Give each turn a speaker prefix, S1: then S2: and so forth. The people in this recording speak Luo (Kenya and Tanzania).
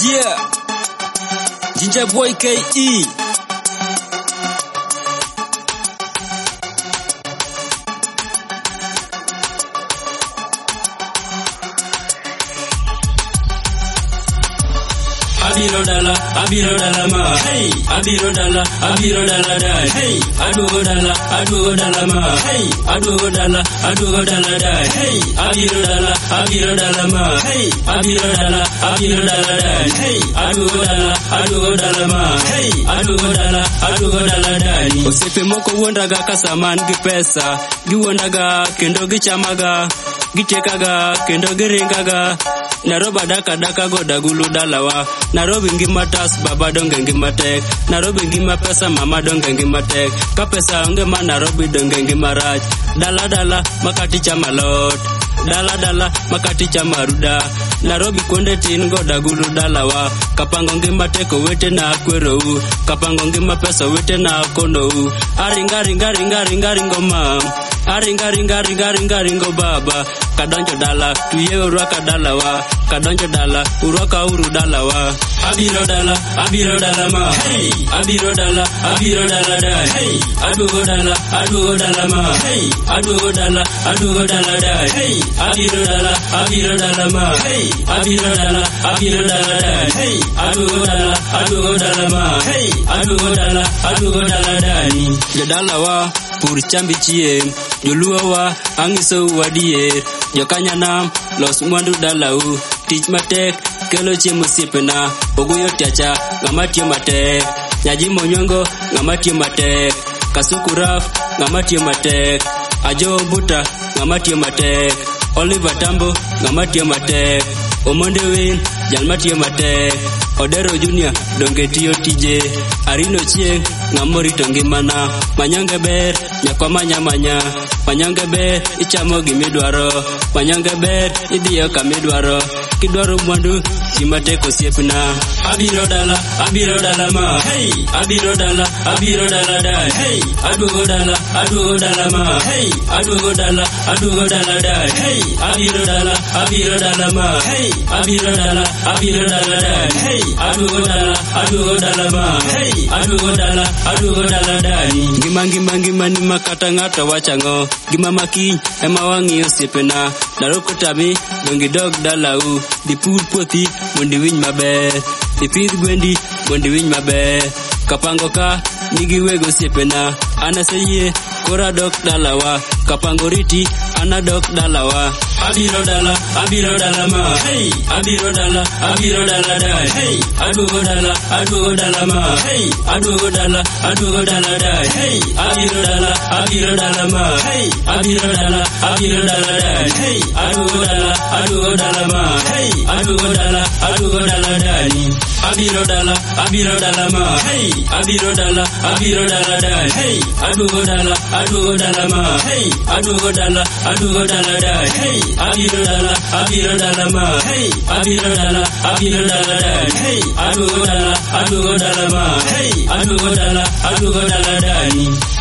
S1: Yeah, Ginger Boy KE. Abiro dala ma, hey. Abiro dala dai, hey. Adugo dala ma, hey. Adugo dala dai, hey. Abiro dala ma, hey. Abiro dala dai, hey. Adugo dala ma, hey. Adugo dala dai. Osiepe moko wuondaga kasaman gi pesa, giwuondaga kendo gichamaga, gitekaga kendo giringaga. Narobi daka go dagulu dalawa. Narobi ngima tas baba donge ngima tek. Narobi ngima pesa mama donge ngima tek. Ka pesa onge ma Narobi donge ngima rach. Dala makati chama lot. Dala makati chama ruda. Narobi konde tin go dagulu dalawa. Kapango ngima tek wete na kwero u. Kapango ngima pesa wete na kondo u. Aringa mam. Aringa baba. Kadonjo dala tuye urwaka dalawa. Kadonjo dala urwaka uru dalawa. Abiro dala ma, hey. Abiro dala dai, hey. Adugo dala ma, hey. Adugo dala dai, hey. Abiro dala ma, hey. Abiro dala dai, hey. Adugo dala ma, hey. Adugo dala dai. Jodalawa pur chambi chiem, joluowa angiso wadier. Jokanyana los mwandu dalau, tich matek kelo chiemo siepena. Oguyo tiacha ngama tiyo matek, nyaji monyongo ngama tiyo matek, Kasuku Raf ngama tiyo matek, Ajo Buta ngama tiyo matek, Oliver Tambo ngama tiyo matek, Omonde Win jalma tiyo matek, Odero Junior donge tiyo tije, Arino Chieng ngamorito ngimana. Manyonge ber nyakwa manya, manyonge ber ichamo gimidwaro, manyonge ber idiyo kamidwaro. Kidwaro mwandu chimateko osiepna. Abiro dala ma, hey. Abiro dala dai, hey. Adugo dala ma, hey. Adugo dala dai, hey. Abiro dala ma, hey. Abiro dala dai, hey. Adugo dala ma, hey. Adugo dala dai. Ngima ni makata ngata wachango. Gima maki ema wangi osiepena. Daroko tabi dongi dog dalau. Dipur poti mondi winy maber. Dipidh gwendi mondi winy maber. Kapango ka nigi wego siepena. Anaseyie kora dok dalawa. Kapango riti anadok dalawa. Abiro dala ma, hey. Abiro dala dai, hey. Adugo dala ma, hey. Adugo dala dai, hey. Abiro dala ma, hey. Abiro dala dai, hey. Adugo dala ma, hey. Adugo dala dai. Abiro dala ma, hey. Abiro dala dai, hey. Adugo dala ma, hey. Adugo dala dai, hey. Abiro dala ma, hey. Abiro dala dai, hey. Adugo dala ma, hey. Adugo dala dai.